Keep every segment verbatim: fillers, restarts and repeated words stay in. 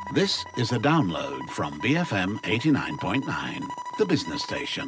This is a download from B F M eighty-nine point nine, the business station.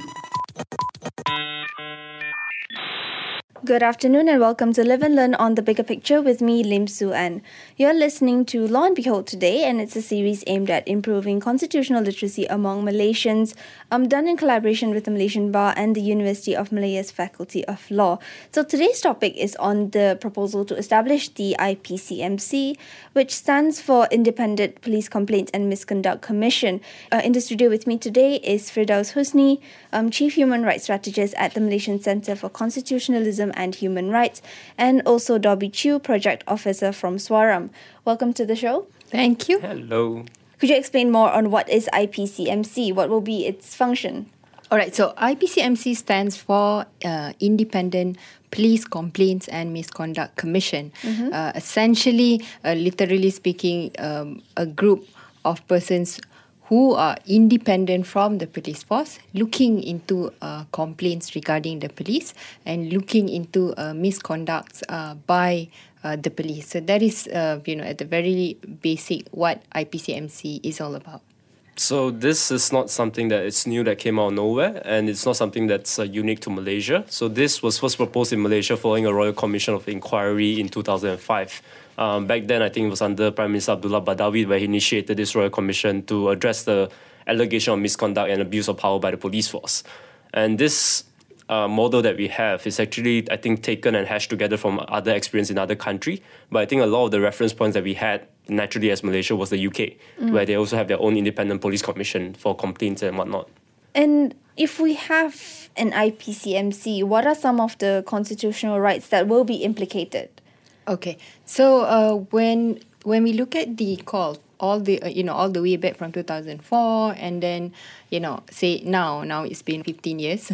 Good afternoon and welcome to Live and Learn on The Bigger Picture with me, Lim Su An. You're listening to Law and Behold Today, and it's a series aimed at improving constitutional literacy among Malaysians, um, done in collaboration with the Malaysian Bar and the University of Malaya's Faculty of Law. So today's topic is on the proposal to establish the I P C M C, which stands for Independent Police Complaints and Misconduct Commission. Uh, in the studio with me today is Firdaus Husni, um, Chief Human Rights Strategist at the Malaysian Centre for Constitutionalism and Human Rights, and also Dobby Chew, Project Officer from Swaram. Welcome to the show. Thank you. Hello. Could you explain more on what is I P C M C? What will be its function? All right, so I P C M C stands for uh, Independent Police Complaints and Misconduct Commission. Mm-hmm. Uh, essentially, uh, literally speaking, um, a group of persons who are independent from the police force, looking into uh, complaints regarding the police and looking into uh, misconducts uh, by uh, the police. So that is, uh, you know, at the very basic what I P C M C is all about. So this is not something that is new, that came out of nowhere, and it's not something that's uh, unique to Malaysia. So this was first proposed in Malaysia following a Royal Commission of Inquiry in two thousand five. Um, back then, I think it was under Prime Minister Abdullah Badawi where he initiated this Royal Commission to address the allegation of misconduct and abuse of power by the police force. And this uh, model that we have is actually, I think, taken and hashed together from other experience in other countries. But I think a lot of the reference points that we had naturally as Malaysia was the U K, mm. where they also have their own independent police commission for complaints and whatnot. And if we have an I P C M C, what are some of the constitutional rights that will be implicated? Okay, so uh, when when we look at the call, all the uh, you know all the way back from two thousand four, and then you know say now now it's been fifteen years.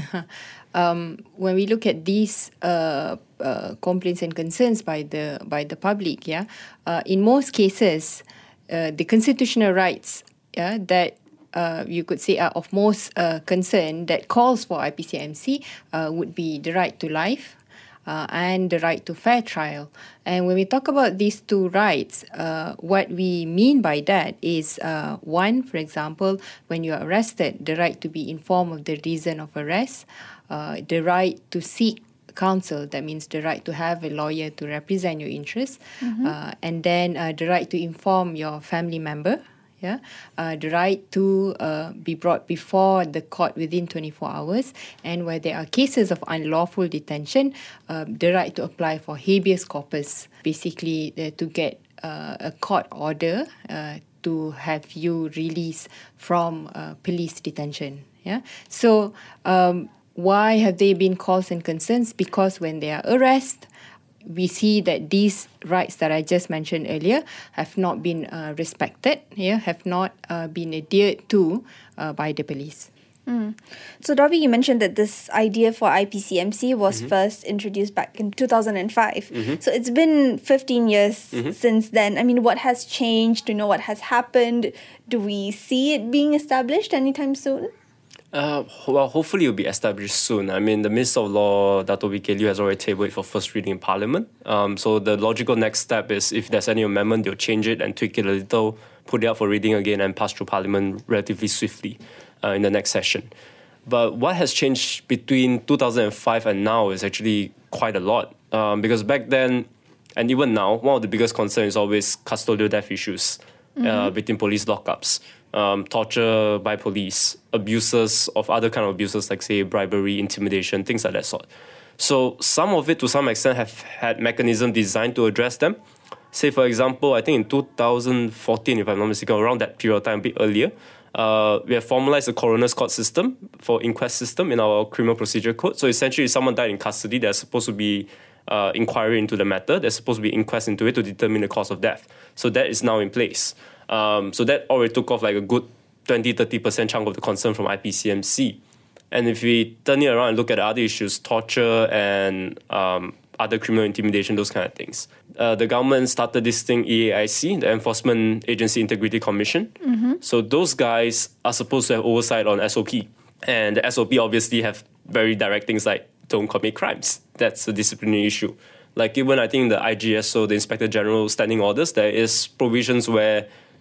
um, when we look at these uh, uh, complaints and concerns by the by the public, yeah, uh, in most cases, uh, the constitutional rights, yeah, that Uh, you could say are of most uh, concern that calls for I P C M C uh, would be the right to life uh, and the right to fair trial. And when we talk about these two rights, uh, what we mean by that is uh, one, for example, when you are arrested, the right to be informed of the reason of arrest, uh, the right to seek counsel, that means the right to have a lawyer to represent your interests, mm-hmm. uh, and then uh, the right to inform your family member. Yeah, uh, the right to uh, be brought before the court within twenty-four hours, and where there are cases of unlawful detention, uh, the right to apply for habeas corpus, basically uh, to get uh, a court order uh, to have you released from uh, police detention. Yeah, so um, why have they been calls and concerns? Because when they are arrested, we see that these rights that I just mentioned earlier have not been uh, respected, yeah, have not uh, been adhered to uh, by the police. Mm. So, Dobby, you mentioned that this idea for I P C M C was mm-hmm. first introduced back in two thousand five. Mm-hmm. So, it's been fifteen years mm-hmm. since then. I mean, what has changed? Do you know what has happened? Do we see it being established anytime soon? Uh, well, hopefully it will be established soon. I mean, the Minister of Law, Dato' Wee Keng Lew, has already tabled it for first reading in Parliament. Um, so the logical next step is if there's any amendment, they'll change it and tweak it a little, put it out for reading again and pass through Parliament relatively swiftly uh, in the next session. But what has changed between two thousand five and now is actually quite a lot. Um, because back then, and even now, one of the biggest concerns is always custodial death issues mm-hmm. uh, between police lockups. Um, torture by police, abuses of other kind of abuses like, say, bribery, intimidation, things like that sort. So some of it, to some extent, have had mechanisms designed to address them. Say, for example, I think in two thousand fourteen, if I'm not mistaken, around that period of time, a bit earlier, uh, we have formalized the coroner's court system for inquest system in our criminal procedure code. So essentially, if someone died in custody, there's supposed to be uh, inquiry into the matter. There's supposed to be inquest into it to determine the cause of death. So that is now in place. Um, so that already took off like a good twenty to thirty percent chunk of the concern from I P C M C. And if we turn it around and look at other issues, torture and um, other criminal intimidation, those kind of things. Uh, the government started this thing, E A I C, the Enforcement Agency Integrity Commission. Mm-hmm. So those guys are supposed to have oversight on S O P. And the S O P obviously have very direct things like don't commit crimes. That's a disciplinary issue. Like even I think the I G S O, the Inspector General Standing Orders, there is provisions where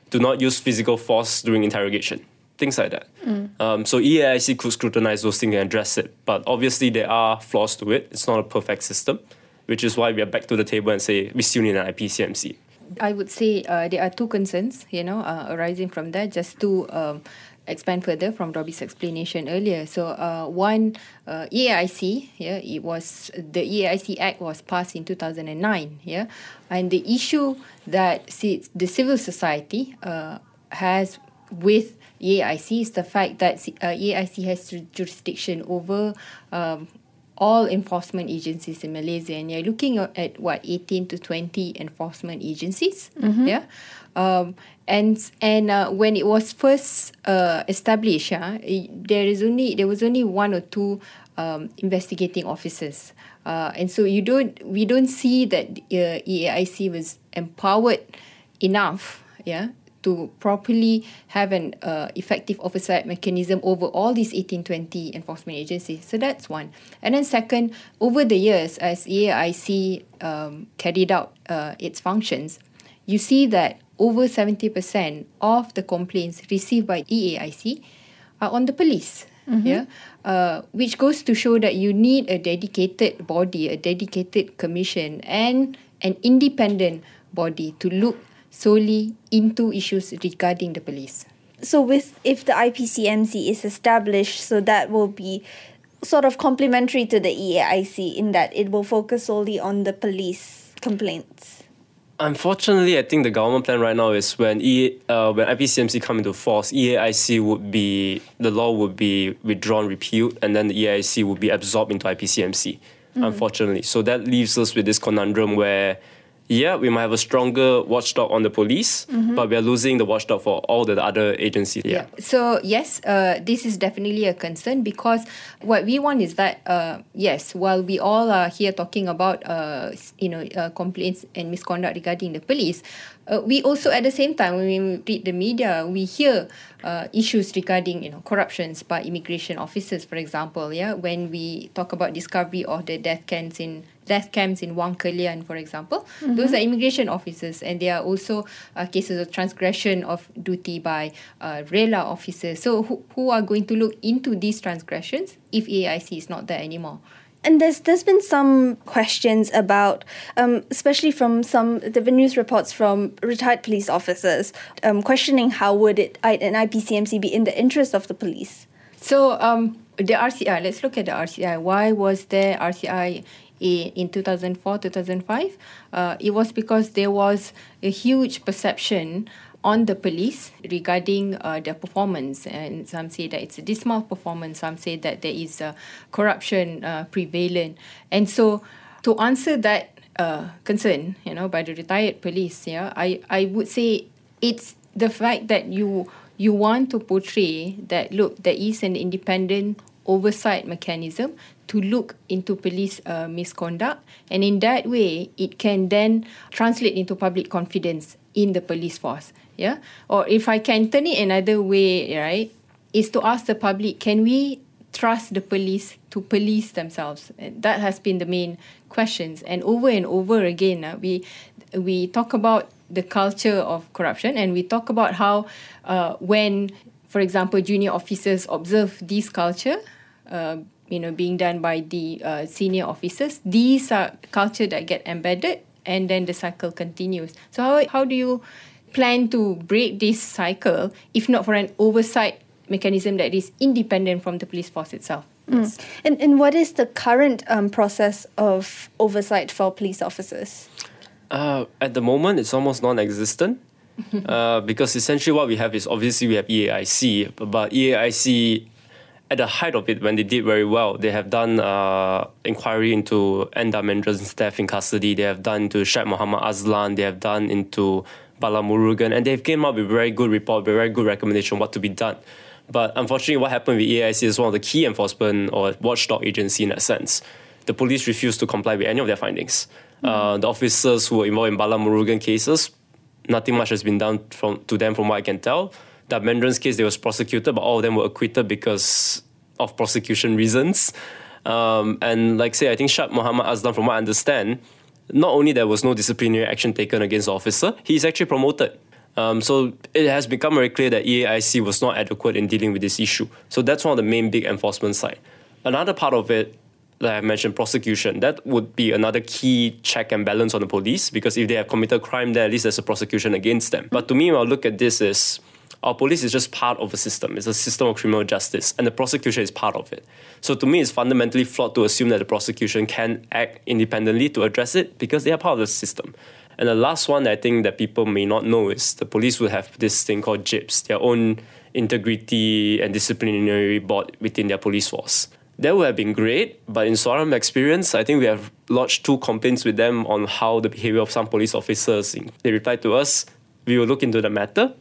do not use physical force during interrogation. Things like that. Mm. Um, so E A I C could scrutinize those things and address it. But obviously there are flaws to it. It's not a perfect system, which is why we are back to the table and say we still need an I P C M C. I would say uh, there are two concerns, you know, uh, arising from that, just to um, expand further from Robbie's explanation earlier. So uh, one, uh, E A I C, yeah, it was, the E A I C Act was passed in two thousand nine, yeah, and the issue that see, the civil society uh, has with E A I C is the fact that uh, E A I C has jurisdiction over um, all enforcement agencies in Malaysia, and you're looking at what eighteen to twenty enforcement agencies, mm-hmm. yeah, um, and and uh, when it was first uh, established, uh, there is only there was only one or two um, investigating officers, uh, and so you don't we don't see that uh, E A I C was empowered enough, yeah, to properly have an uh, effective oversight mechanism over all these eighteen, twenty enforcement agencies. So that's one. And then second, over the years, as E A I C um, carried out uh, its functions, you see that over seventy percent of the complaints received by E A I C are on the police. Mm-hmm. Yeah, uh, which goes to show that you need a dedicated body, a dedicated commission, and an independent body to look solely into issues regarding the police. So with if the I P C M C is established, so that will be sort of complementary to the E A I C in that it will focus solely on the police complaints. Unfortunately, I think the government plan right now is when e, uh, when I P C M C come into force, E A I C would be, the law would be withdrawn, repealed, and then the E A I C would be absorbed into I P C M C, mm. unfortunately. So that leaves us with this conundrum where, yeah, we might have a stronger watchdog on the police, mm-hmm. but we are losing the watchdog for all the other agencies. Yeah. yeah. So, yes, uh, this is definitely a concern, because what we want is that, uh, yes, while we all are here talking about, uh, you know, uh, complaints and misconduct regarding the police, uh, we also, at the same time, when we read the media, we hear uh, issues regarding, you know, corruptions by immigration officers, for example, yeah, when we talk about discovery of the death camps in death camps in Wang Kelian, for example. Mm-hmm. Those are immigration officers, and there are also uh, cases of transgression of duty by uh, RELA officers. So who, who are going to look into these transgressions if E A I C is not there anymore? And there's there's been some questions about, um, especially from some the news reports from retired police officers, um, questioning how would it an I P C M C be in the interest of the police. So um, the R C I, let's look at the R C I. Why was there R C I in two thousand four, two thousand five? Uh, it was because there was a huge perception on the police regarding uh, their performance, and some say that it's a dismal performance, some say that there is uh, corruption uh, prevalent. And so to answer that uh, concern, you know, by the retired police, yeah, I, I would say it's the fact that you you want to portray that, look, there is an independent oversight mechanism to look into police uh, misconduct, and in that way it can then translate into public confidence in the police force. Yeah, or if I can turn it another way, right, is to ask the public, can we trust the police to police themselves? And that has been the main questions, and over and over again uh, we we talk about the culture of corruption, and we talk about how uh, when, for example, junior officers observe this culture, uh, you know, being done by the uh, senior officers, these are culture that get embedded, and then the cycle continues. So how, how do you plan to break this cycle if not for an oversight mechanism that is independent from the police force itself? Mm. Yes. And, and what is the current um, process of oversight for police officers? Uh, at the moment, it's almost non-existent. uh, because essentially what we have is, obviously we have E A I C, but E A I C, at the height of it, when they did very well, they have done uh, inquiry into Endar Mendran's death in custody. They have done into Syed Muhammad Azlan. They have done into Bala Murugan, and they've came up with a very good report, very good recommendation what to be done. But unfortunately, what happened with E A I C is one of the key enforcement or watchdog agency in that sense. The police refused to comply with any of their findings. Mm-hmm. Uh, the officers who were involved in Bala Murugan cases, nothing much has been done from, to them from what I can tell. The Mendran's case, they was prosecuted, but all of them were acquitted because of prosecution reasons. Um, and like say, I think Syed Muhammad Azlan, from what I understand, not only there was no disciplinary action taken against the officer, he is actually promoted. Um, so it has become very clear that E A I C was not adequate in dealing with this issue. So that's one of the main big enforcement side. Another part of it, like I mentioned, prosecution. That would be another key check and balance on the police, because if they have committed crime, then at least there's a prosecution against them. But to me, when I look at this, is our police is just part of a system. It's a system of criminal justice, and the prosecution is part of it. So to me, it's fundamentally flawed to assume that the prosecution can act independently to address it, because they are part of the system. And the last one that I think that people may not know is the police will have this thing called J I P S, their own integrity and disciplinary board within their police force. That would have been great, but in Swaram's experience, I think we have lodged two complaints with them on how the behavior of some police officers. They replied to us, we will look into the matter,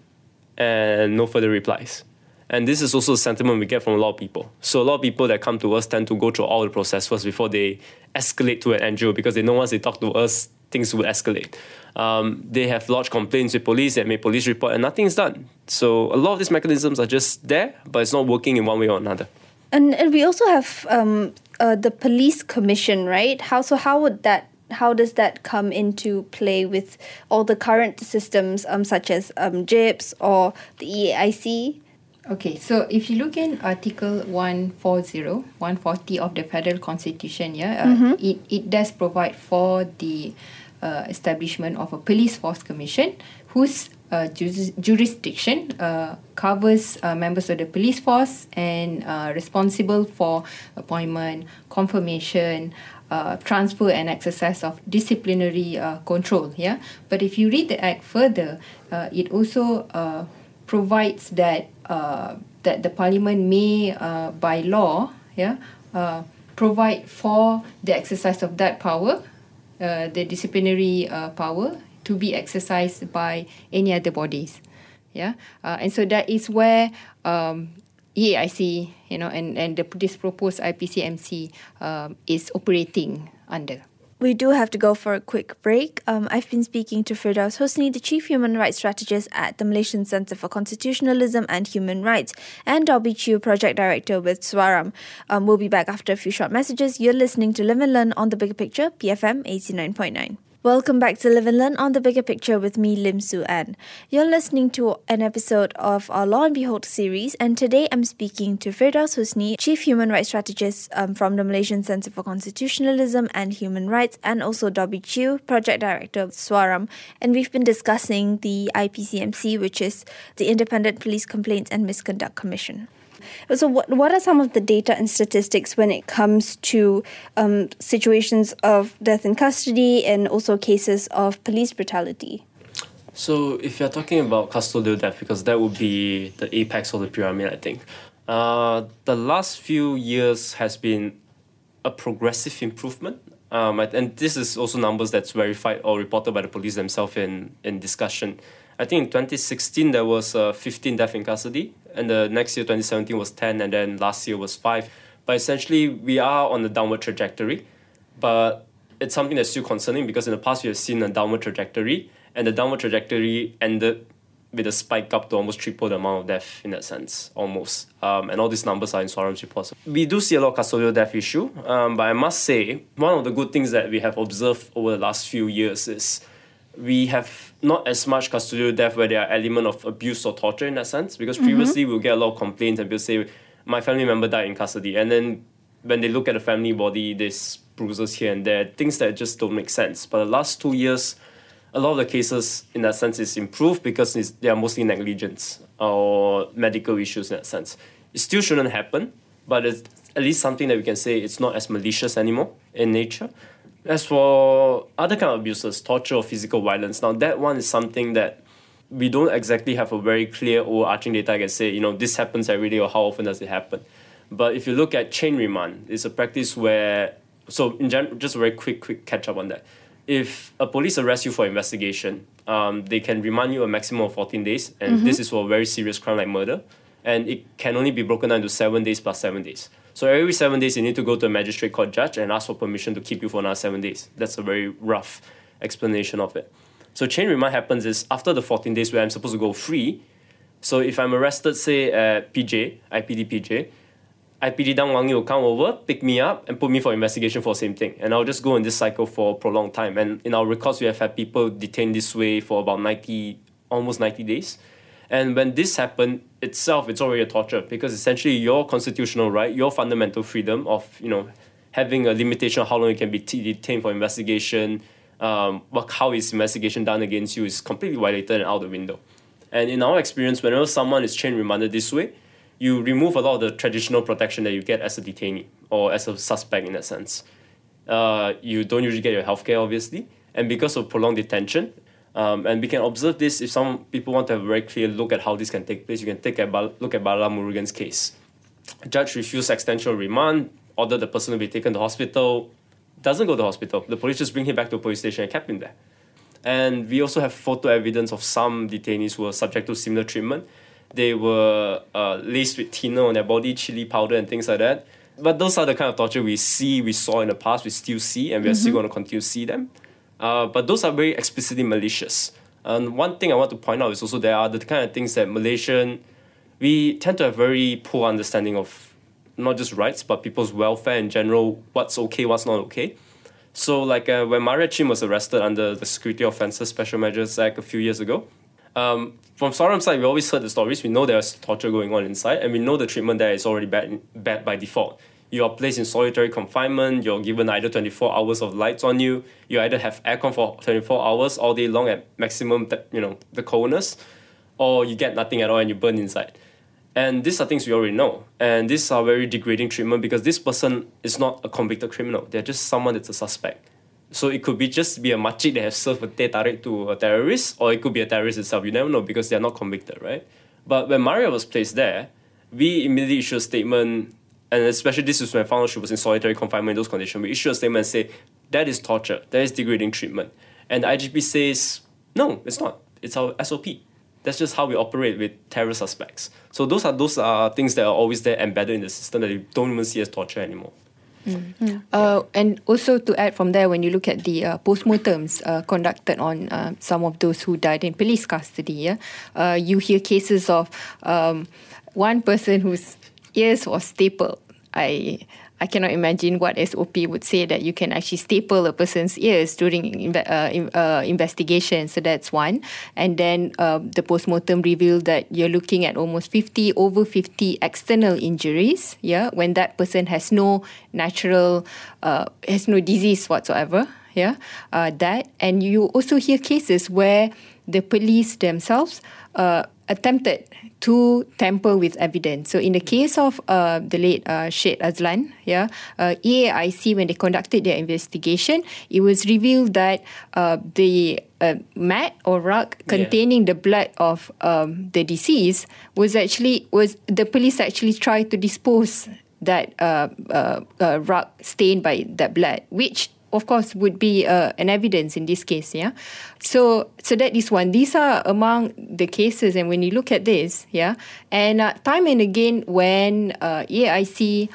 and no further replies. And this is also a sentiment we get from a lot of people. So a lot of people that come to us tend to go through all the process first before they escalate to an N G O, because they know once they talk to us, things will escalate. Um, they have lodged complaints with police and made police report, and nothing is done. So a lot of these mechanisms are just there, but it's not working in one way or another. And, and we also have um, uh, the police commission, right? How so? How would that? How does that come into play with all the current systems, um, such as um, J I P S or the E A I C? Okay, so if you look in Article one forty, one forty of the Federal Constitution, yeah, uh, mm-hmm. it, it does provide for the uh, establishment of a police force commission whose uh, juris- jurisdiction uh, covers uh, members of the police force and uh, responsible for appointment, confirmation, uh, transfer and exercise of disciplinary uh, control. Yeah, but if you read the Act further, uh, it also uh, provides that uh, that the Parliament may, uh, by law, yeah, uh, provide for the exercise of that power, uh, the disciplinary uh, power, to be exercised by any other bodies, yeah, uh, and so that is where um, E A I C, you know, and and the, this proposed I P C M C um, is operating under. We do have to go for a quick break. Um, I've been speaking to Firdaus Hosni, the Chief Human Rights Strategist at the Malaysian Centre for Constitutionalism and Human Rights, and Dobby Chew, Project Director with Swaram. Um, we'll be back after a few short messages. You're listening to Live and Learn on The Bigger Picture, B F M eighty-nine point nine. Welcome back to Live and Learn on The Bigger Picture with me, Lim Su An. You're listening to an episode of our Law and Behold series, and today I'm speaking to Firdaus Hosni, Chief Human Rights Strategist um, from the Malaysian Centre for Constitutionalism and Human Rights, and also Dobby Chew, Project Director of Swaram. And we've been discussing the I P C M C, which is the Independent Police Complaints and Misconduct Commission. So what what are some of the data and statistics when it comes to um, situations of death in custody and also cases of police brutality? So if you're talking about custodial death, because that would be the apex of the pyramid, I think, uh, the last few years has been a progressive improvement. Um, and this is also numbers that's verified or reported by the police themselves in, in discussion. I think in twenty sixteen, there was uh, fifteen deaths in custody, and the next year, twenty seventeen, was ten, and then last year was five. But essentially, we are on a downward trajectory, but it's something that's still concerning, because in the past, we have seen a downward trajectory, and the downward trajectory ended with a spike up to almost triple the amount of death in that sense, almost. Um, and all these numbers are in Swaram's reports. We do see a lot of custodial death issue, um, but I must say, one of the good things that we have observed over the last few years is we have not as much custodial death where there are element of abuse or torture in that sense, because previously mm-hmm. we'll get a lot of complaints and people say, my family member died in custody. And then when they look at the family body, there's bruises here and there, things that just don't make sense. But the last two years, a lot of the cases in that sense is improved because it's, they are mostly negligence or medical issues in that sense. It still shouldn't happen, but it's at least something that we can say it's not as malicious anymore in nature. As for other kind of abuses, torture or physical violence, now that one is something that we don't exactly have a very clear overarching data I can say, you know, this happens every day or how often does it happen. But if you look at chain remand, it's a practice where, so in general, just a very quick, quick catch up on that. If a police arrests you for investigation, um, they can remand you a maximum of fourteen days, and mm-hmm. this is for a very serious crime like murder, and it can only be broken down into seven days plus seven days. So every seven days, you need to go to a magistrate court judge and ask for permission to keep you for another seven days. That's a very rough explanation of it. So chain remand happens is after the fourteen days where I'm supposed to go free. So if I'm arrested, say at P J, I P D P J, I P D Dang Wangi will come over, pick me up, and put me for investigation for the same thing. And I'll just go in this cycle for a prolonged time. And in our records, we have had people detained this way for about ninety almost ninety days. And when this happened itself, it's already a torture because essentially your constitutional right, your fundamental freedom of, you know, having a limitation on how long you can be t- detained for investigation, um, what, how is investigation done against you is completely violated and out the window. And in our experience, whenever someone is chain remanded this way, you remove a lot of the traditional protection that you get as a detainee or as a suspect in that sense. Uh, you don't usually get your healthcare, obviously. And because of prolonged detention, um, and we can observe this if some people want to have a very clear look at how this can take place, you can take a bal- look at Bala Murugan's case. A judge refused extension of remand, ordered the person to be taken to hospital, doesn't go to hospital. The police just bring him back to a police station and kept him there. And we also have photo evidence of some detainees who were subject to similar treatment. They were uh, laced with thinner on their body, chili powder and things like that. But those are the kind of torture we see, we saw in the past, we still see, and we're mm-hmm. still going to continue to see them. Uh, but those are very explicitly malicious. And one thing I want to point out is also there are the kind of things that Malaysian, we tend to have very poor understanding of not just rights, but people's welfare in general, what's okay, what's not okay. So like uh, when Maria Chim was arrested under the Security Offences Special Measures Act a few years ago, um, from Saram's side, we always heard the stories. We know there's torture going on inside, and we know the treatment there is already bad, bad by default. You are placed in solitary confinement, you're given either twenty-four hours of lights on you, you either have aircon for twenty-four hours all day long at maximum, te- you know, the coldness, or you get nothing at all and you burn inside. And these are things we already know. And these are very degrading treatment because this person is not a convicted criminal. They're just someone that's a suspect. So it could be just be a makcik that has served a teh tarik to a terrorist, or it could be a terrorist itself. You never know because they're not convicted, right? But when Maria was placed there, we immediately issued a statement, and especially this is when I found out she was in solitary confinement in those conditions. We issued a statement and say, that is torture, that is degrading treatment. And the I G P says, no, it's not. It's our S O P. That's just how we operate with terror suspects. So those are those are things that are always there embedded in the system that you don't even see as torture anymore. Mm. Uh, and also to add from there, when you look at the uh, postmortems uh, conducted on uh, some of those who died in police custody, yeah, uh, you hear cases of um, one person whose ears was stapled. I I cannot imagine what S O P would say that you can actually staple a person's ears during inve- uh, in, uh, investigation. So that's one. And then uh, the postmortem revealed that you're looking at almost fifty, over fifty external injuries. Yeah, when that person has no natural, uh, has no disease whatsoever. Yeah, uh, that. And you also hear cases where the police themselves uh, attempted to tamper with evidence. So in the case of uh, the late uh, Syed Azlan, yeah, uh, E A I C, when they conducted their investigation, it was revealed that uh, the uh, mat or rug containing yeah. the blood of um, the deceased was actually, was the police actually tried to dispose that uh, uh, uh, rug stained by that blood, which of course would be uh, an evidence in this case, yeah. So, so that is one. These are among the cases, and when you look at this, yeah, and uh, time and again when uh, E A I C,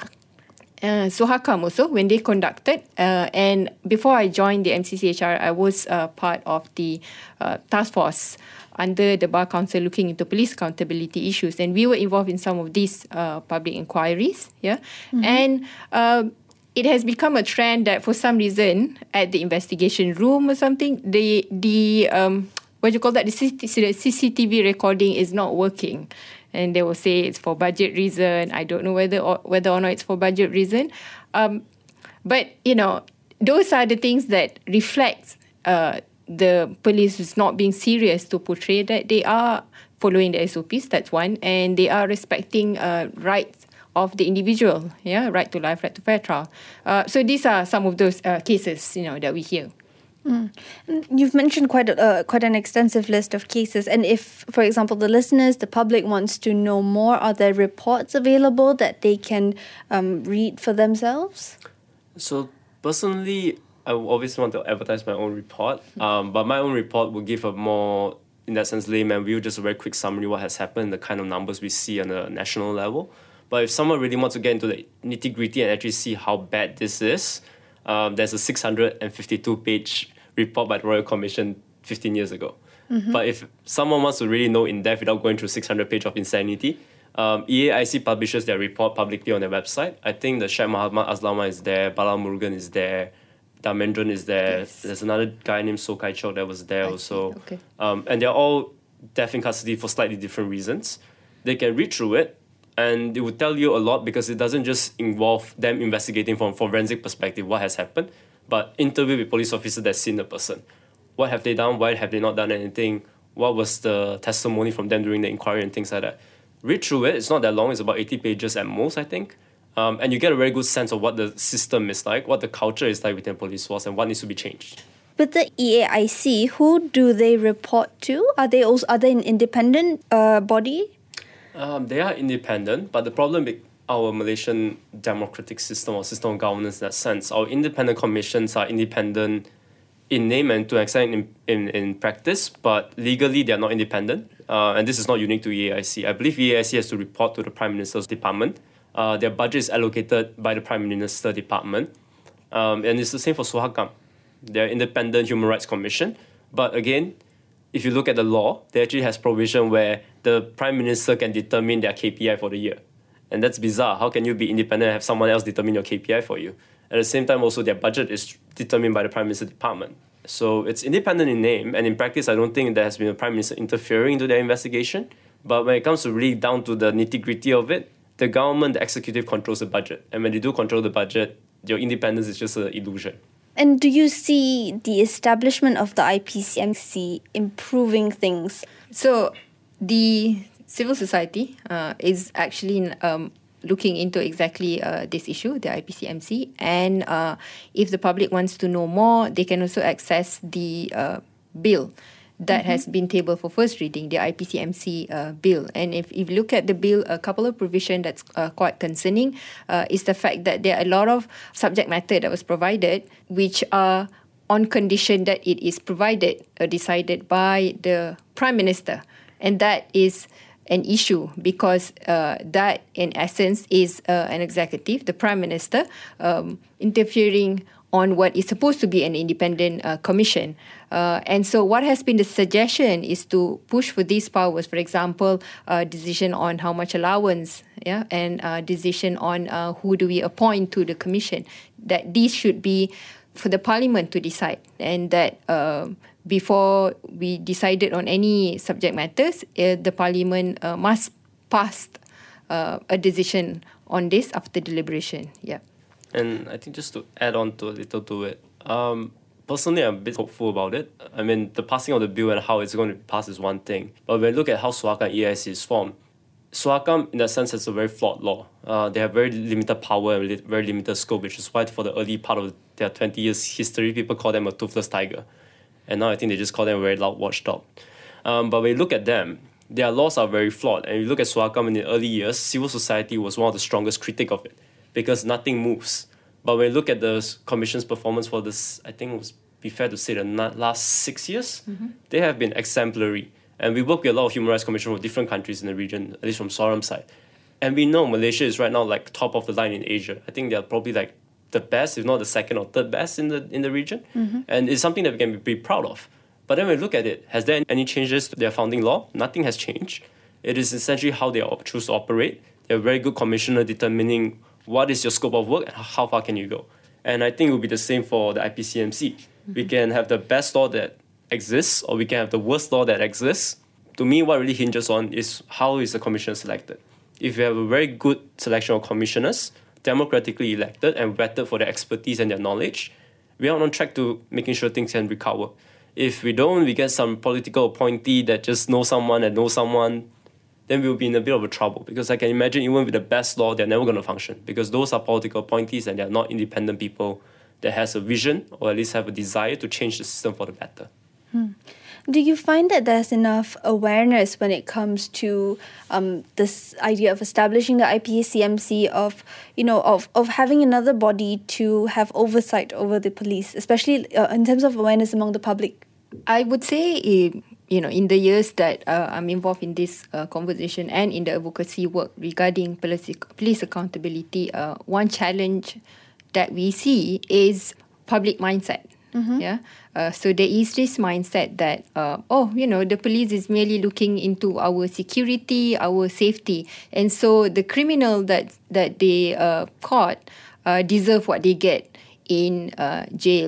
uh, Sohakam also, when they conducted, uh, and before I joined the M C C H R, I was uh, part of the uh, task force under the Bar Council looking into police accountability issues, and we were involved in some of these uh, public inquiries, yeah, mm-hmm. and. Uh, It has become a trend that for some reason at the investigation room or something, the the um what do you call that, the C C T V recording is not working, and they will say it's for budget reason. I don't know whether or, whether or not it's for budget reason, um, but you know those are the things that reflect uh, the police is not being serious to portray that they are following the S O Ps. That's one, and they are respecting uh, rights of the individual, yeah, right to life, right to fair trial. Uh, so these are some of those uh, cases, you know, that we hear. Mm. You've mentioned quite a, uh, quite an extensive list of cases, and if, for example, the listeners, the public wants to know more, are there reports available that they can um, read for themselves? So personally, I obviously want to advertise my own report, um, but my own report will give a more, in that sense, layman view, just a very quick summary of what has happened, the kind of numbers we see on a national level. But if someone really wants to get into the nitty-gritty and actually see how bad this is, um, there's a six hundred fifty-two page report by the Royal Commission fifteen years ago. Mm-hmm. But if someone wants to really know in depth without going through six hundred page of insanity, um, E A I C publishes their report publicly on their website. I think the Syed Muhammad Aslama is there, Bala Murugan is there, Dharmendran is there. Yes. There's another guy named So Kai Chok that was there I also. Okay. Um, and they're all death in custody for slightly different reasons. They can read through it, and it will tell you a lot because it doesn't just involve them investigating from forensic perspective what has happened, but interview with police officers that's seen the person. What have they done? Why have they not done anything? What was the testimony from them during the inquiry and things like that? Read through it. It's not that long. It's about eighty pages at most, I think. Um, and you get a very good sense of what the system is like, what the culture is like within police force, and what needs to be changed. With the E A I C, who do they report to? Are they also are they an independent uh, body? Um, they are independent, but the problem with our Malaysian democratic system or system of governance in that sense, our independent commissions are independent in name and to an extent in, in, in practice, but legally they are not independent. Uh, and this is not unique to E A I C. I believe E A I C has to report to the Prime Minister's department. Uh, their budget is allocated by the Prime Minister department. Um, and it's the same for SUHAKAM. They're independent human rights commission. But again, if you look at the law, they actually has provision where the Prime Minister can determine their K P I for the year. And that's bizarre. How can you be independent and have someone else determine your K P I for you? At the same time, also, their budget is determined by the Prime Minister department. So it's independent in name, and in practice, I don't think there has been a Prime Minister interfering into their investigation. But when it comes to really down to the nitty-gritty of it, the government, the executive, controls the budget. And when they do control the budget, your independence is just an illusion. And do you see the establishment of the I P C M C improving things? So the civil society uh, is actually um, looking into exactly uh, this issue, the I P C M C. And uh, if the public wants to know more, they can also access the uh, bill that mm-hmm. has been tabled for first reading, the I P C M C uh, bill. And if, if you look at the bill, a couple of provisions that's uh, quite concerning uh, is the fact that there are a lot of subject matter that was provided which are on condition that it is provided or decided by the Prime Minister. And that is an issue because uh, that in essence is uh, an executive, the Prime Minister, um, interfering on what is supposed to be an independent uh, commission. Uh, and so what has been the suggestion is to push for these powers, for example, uh, decision on how much allowance, yeah, and uh, decision on uh, who do we appoint to the commission, that these should be for the parliament to decide, and that uh, before we decided on any subject matters, uh, the parliament uh, must pass uh, a decision on this after deliberation. Yeah. And I think just to add on to a little to it, um, personally, I'm a bit hopeful about it. I mean, the passing of the bill and how it's going to pass is one thing. But when you look at how SUHAKAM E A I C is formed, SUHAKAM, in that sense, has a very flawed law. Uh, they have very limited power and li- very limited scope, which is why for the early part of their twenty years history, people call them a toothless tiger. And now I think they just call them a very loud watchdog. Um, but when you look at them, their laws are very flawed. And you look at SUHAKAM in the early years, civil society was one of the strongest critics of it, because nothing moves. But when you look at the Commission's performance for this, I think it would be fair to say the last six years, mm-hmm. they have been exemplary. And we work with a lot of human rights commissions from different countries in the region, at least from SORAM's side. And we know Malaysia is right now like top of the line in Asia. I think they're probably like the best, if not the second or third best in the in the region. Mm-hmm. And it's something that we can be proud of. But then when we look at it, has there any changes to their founding law? Nothing has changed. It is essentially how they choose to operate. They're a very good commissioner determining what is your scope of work and how far can you go. And I think it will be the same for the I P C M C. Mm-hmm. We can have the best law that exists, or we can have the worst law that exists. To me, what really hinges on is how is the commissioner selected. If you have a very good selection of commissioners, democratically elected and vetted for their expertise and their knowledge, we are on track to making sure things can recover. If we don't, we get some political appointee that just knows someone and knows someone, then we'll be in a bit of a trouble. Because I can imagine even with the best law, they're never going to function. Because those are political appointees and they're not independent people that has a vision or at least have a desire to change the system for the better. Hmm. Do you find that there's enough awareness when it comes to um, this idea of establishing the I P C M C, of you know of, of having another body to have oversight over the police, especially uh, in terms of awareness among the public? I would say, you know, in the years that uh, I'm involved in this uh, conversation and in the advocacy work regarding police, police accountability, uh, one challenge that we see is public mindset. Mm-hmm. Yeah. Uh, so there is this mindset that, uh, oh, you know, the police is merely looking into our security, our safety. And so the criminal that, that they uh, caught uh, deserve what they get in uh, jail.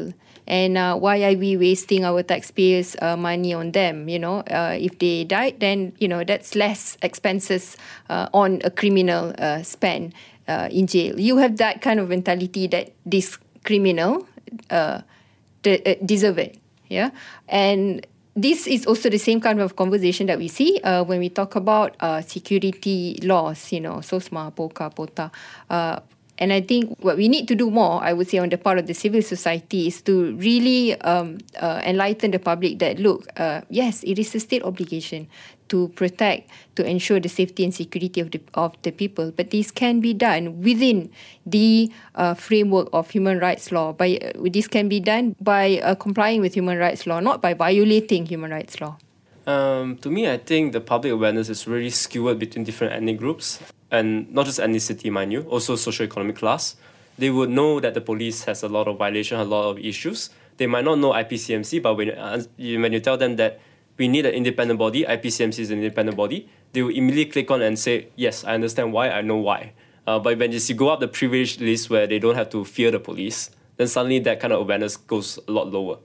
And uh, why are we wasting our taxpayers' uh, money on them? You know, uh, if they died, then, you know, that's less expenses uh, on a criminal uh, spend uh, in jail. You have that kind of mentality that this criminal uh, de- uh, deserve it. Yeah. And this is also the same kind of conversation that we see uh, when we talk about uh, security laws, you know, SOSMA, POCA, POTA. Uh, and I think what we need to do more, I would say, on the part of the civil society is to really um, uh, enlighten the public that, look, uh, yes, it is a state obligation to protect, to ensure the safety and security of the of the people. But this can be done within the uh, framework of human rights law. By uh, this can be done by uh, complying with human rights law, not by violating human rights law. Um, to me, I think the public awareness is really skewed between different ethnic groups, and not just ethnicity, mind you, also socioeconomic class. They would know that the police has a lot of violation, a lot of issues. They might not know I P C M C, but when uh, you, when you tell them that we need an independent body, I P C M C is an independent body, they will immediately click on and say, yes, I understand why, I know why. Uh, but when you go up the privilege list where they don't have to fear the police, then suddenly that kind of awareness goes a lot lower.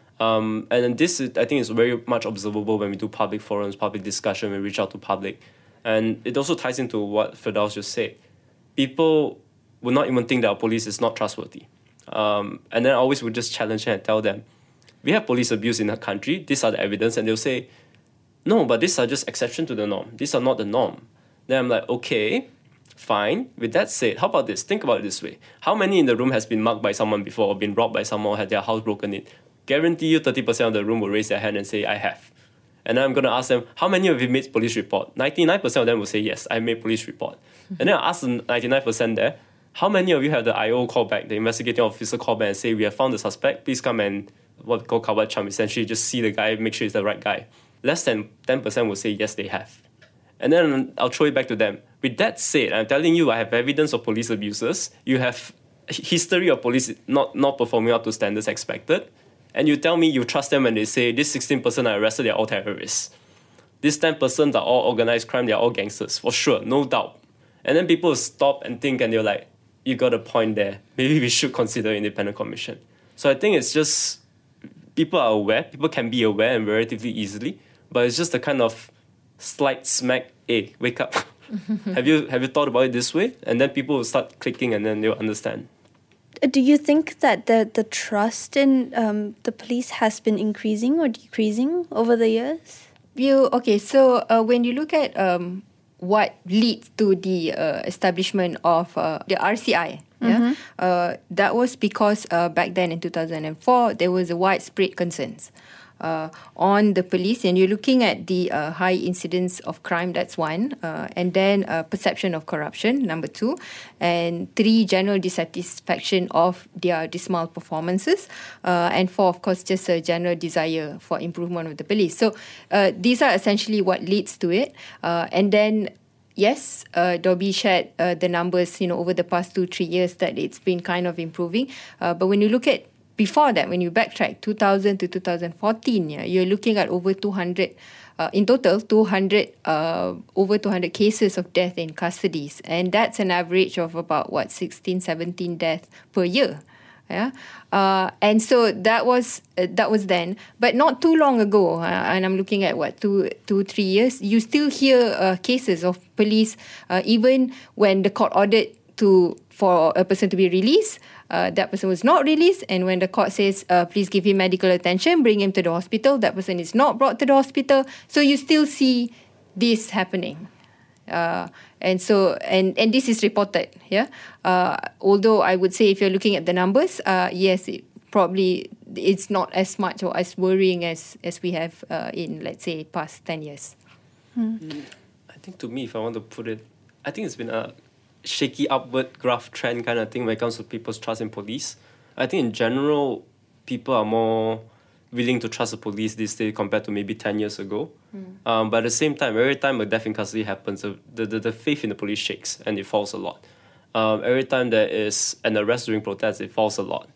Um, and this, is, I think, is very much observable when we do public forums, public discussion, when we reach out to public. And it also ties into what Firdaus just said. People will not even think that our police is not trustworthy. Um, and then I always would just challenge and tell them, we have police abuse in our country, these are the evidence, and they'll say, no, but these are just exception to the norm. These are not the norm. Then I'm like, okay, fine. With that said, how about this? Think about it this way. How many in the room has been mugged by someone before, or been robbed by someone, or had their house broken in? Guarantee you thirty percent of the room will raise their hand and say, I have. And then I'm going to ask them, how many of you made police report? ninety-nine percent of them will say, yes, I made police report. And then I ask the ninety-nine percent there, how many of you have the I O call back, the investigating officer call back and say, we have found the suspect, please come and what we call kawat cham, essentially just see the guy, make sure he's the right guy. Less than ten percent will say, yes, they have. And then I'll throw it back to them. With that said, I'm telling you, I have evidence of police abuses. You have history of police not, not performing up to standards expected. And you tell me you trust them when they say, this sixteen percent are arrested, they're all terrorists. This ten percent are all organized crime, they're all gangsters, for sure, no doubt. And then people stop and think and they're like, you got a point there. Maybe we should consider independent commission. So I think it's just, people are aware, people can be aware and relatively easily, but it's just a kind of slight smack, hey, wake up. have you have you thought about it this way? And then people will start clicking and then they'll understand. Do you think that the, the trust in um, the police has been increasing or decreasing over the years? You okay, so uh, when you look at um, what leads to the uh, establishment of uh, the R C I, mm-hmm. yeah, uh, that was because uh, back then in two thousand four, there was a widespread concerns uh, on the police, and you're looking at the uh, high incidence of crime, that's one, uh, and then uh, perception of corruption, number two, and three, general dissatisfaction of their dismal performances, uh, and four, of course, just a general desire for improvement of the police. So uh, these are essentially what leads to it, uh, and then yes, uh, Dobby shared uh, the numbers, you know, over the past two, three years that it's been kind of improving, uh, but when you look at before that, when you backtrack two thousand to two thousand fourteen, yeah, you're looking at over two hundred, uh, in total, two hundred, uh, over two hundred cases of death in custodies. And that's an average of about, what, sixteen, seventeen deaths per year. Yeah, uh, and so that was uh, that was then, but not too long ago. Uh, and I'm looking at what two, two, three years. You still hear uh, cases of police, uh, even when the court ordered to for a person to be released. Uh, that person was not released, and when the court says, uh, please give him medical attention, bring him to the hospital, that person is not brought to the hospital. So you still see this happening. Uh, and so, and, and this is reported, yeah. Uh, although I would say if you're looking at the numbers, uh, yes, it probably it's not as much or as worrying as, as we have uh, in, let's say, past ten years. Hmm. I think to me, if I want to put it, I think it's been a shaky upward graph trend kind of thing when it comes to people's trust in police. I think in general, people are more willing to trust the police these days compared to maybe ten years ago. Mm. Um, but at the same time, every time a death in custody happens, the, the, the faith in the police shakes and it falls a lot. Um, every time there is an arrest during protests, it falls a lot.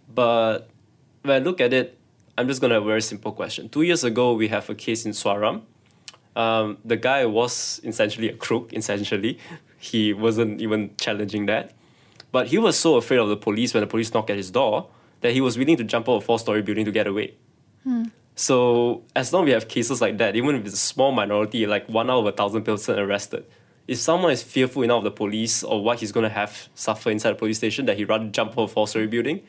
But when I look at it, I'm just going to have a very simple question. Two years ago, we have a case in Swaram. Um, the guy was essentially a crook, essentially. He wasn't even challenging that. But he was so afraid of the police when the police knocked at his door that he was willing to jump out of a four-story building to get away. Hmm. So as long as we have cases like that, even if it's a small minority, like one out of a thousand person arrested, if someone is fearful enough of the police or what he's going to have suffer inside a police station, that he'd rather jump out of a four-story building,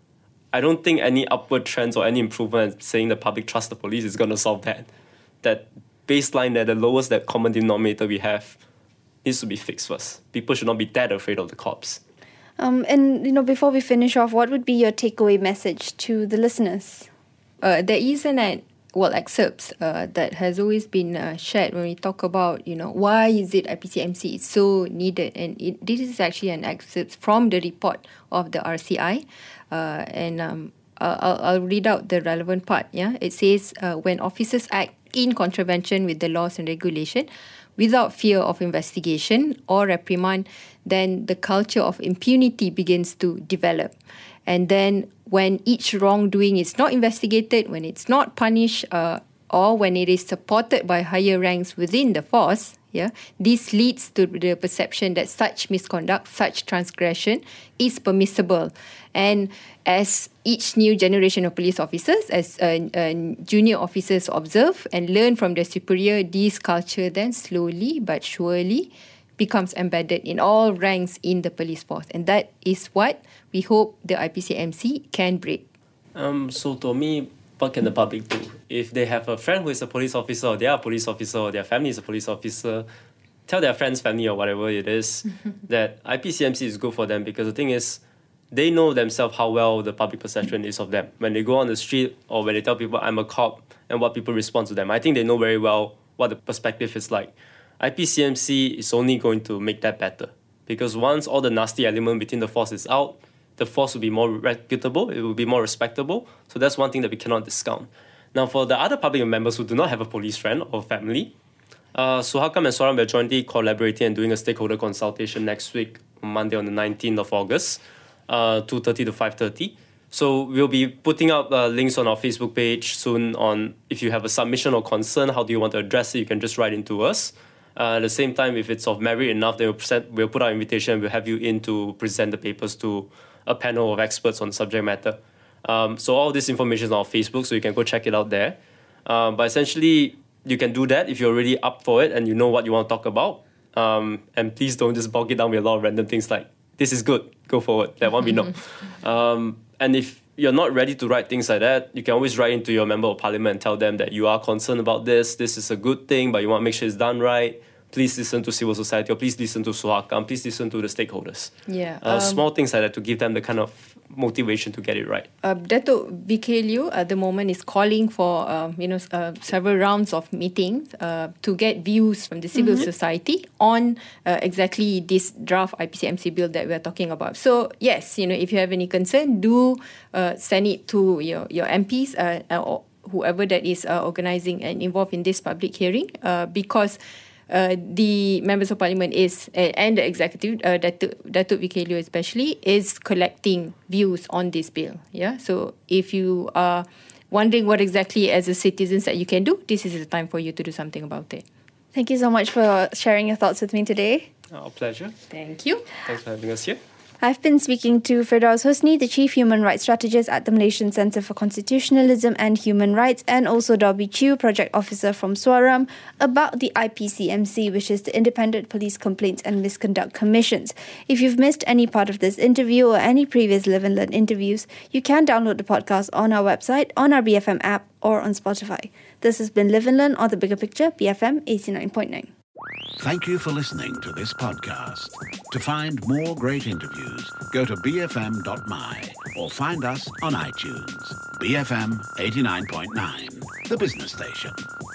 I don't think any upward trends or any improvement saying the public trust the police is going to solve that. That baseline there, the lowest that common denominator we have, needs to be fixed first. People should not be that afraid of the cops. Um, and, you know, before we finish off, what would be your takeaway message to the listeners? Uh, there is an ad, well, excerpts uh, that has always been uh, shared when we talk about, you know, why is it I P C M C is so needed. And it, this is actually an excerpt from the report of the R C I. Uh, and um, I'll, I'll read out the relevant part. Yeah, it says, uh, when officers act in contravention with the laws and regulation, without fear of investigation or reprimand, then the culture of impunity begins to develop. And then when each wrongdoing is not investigated, when it's not punished, uh, or when it is supported by higher ranks within the force, yeah, this leads to the perception that such misconduct, such transgression is permissible. And as each new generation of police officers, as uh, uh, junior officers observe and learn from their superior, this culture then slowly but surely becomes embedded in all ranks in the police force. And that is what we hope the I P C M C can break. Um, so to me, what can the public do? If they have a friend who is a police officer, or they are a police officer, or their family is a police officer, tell their friends, family, or whatever it is, that I P C M C is good for them, because the thing is, they know themselves how well the public perception is of them. When they go on the street or when they tell people, I'm a cop, and what people respond to them, I think they know very well what the perspective is like. I P C M C is only going to make that better, because once all the nasty element between the force is out, the force will be more reputable, it will be more respectable. So that's one thing that we cannot discount. Now, for the other public members who do not have a police friend or family, uh, Suhakam and Swaram are jointly collaborating and doing a stakeholder consultation next week, on Monday on the nineteenth of August, uh, two thirty to five thirty. So we'll be putting up uh, links on our Facebook page soon on if you have a submission or concern, how do you want to address it, you can just write into us. Uh, at the same time, if it's of merit enough, then we'll, present, we'll put out an invitation, we'll have you in to present the papers to a panel of experts on the subject matter. Um, so all this information is on our Facebook, so you can go check it out there. Um, but essentially, you can do that if you're already up for it and you know what you want to talk about. Um, and please don't just bog it down with a lot of random things like, this is good, go forward, that one we know. Um, and if you're not ready to write things like that, you can always write into your member of parliament and tell them that you are concerned about this, this is a good thing, but you want to make sure it's done right. Please listen to civil society, or please listen to Suhakam, please listen to the stakeholders. Yeah, uh, um, small things like that to give them the kind of motivation to get it right. Uh, Dato' V K Liew at the moment is calling for um, you know uh, several rounds of meetings uh, to get views from the civil mm-hmm. society on uh, exactly this draft I P C M C bill that we are talking about. So yes, you know, if you have any concern, do uh, send it to your your M Ps uh, or whoever that is uh, organising and involved in this public hearing, uh, because Uh, the members of parliament is uh, and the executive, uh, Datuk, Datuk V K Liew especially, is collecting views on this bill. Yeah, so if you are wondering what exactly as a citizens that you can do, this is the time for you to do something about it. Thank you so much for sharing your thoughts with me today. Our pleasure. Thank you. Thanks for having us here. I've been speaking to Firdaus Husni, the Chief Human Rights Strategist at the Malaysian Centre for Constitutionalism and Human Rights, and also Dobby Chew, Project Officer from Swaram, about the I P C M C, which is the Independent Police Complaints and Misconduct Commissions. If you've missed any part of this interview or any previous Live and Learn interviews, you can download the podcast on our website, on our B F M app, or on Spotify. This has been Live and Learn on The Bigger Picture, B F M eighty-nine point nine. Thank you for listening to this podcast. To find more great interviews, go to b f m dot m y or find us on iTunes. B F M eighty-nine point nine, the business station.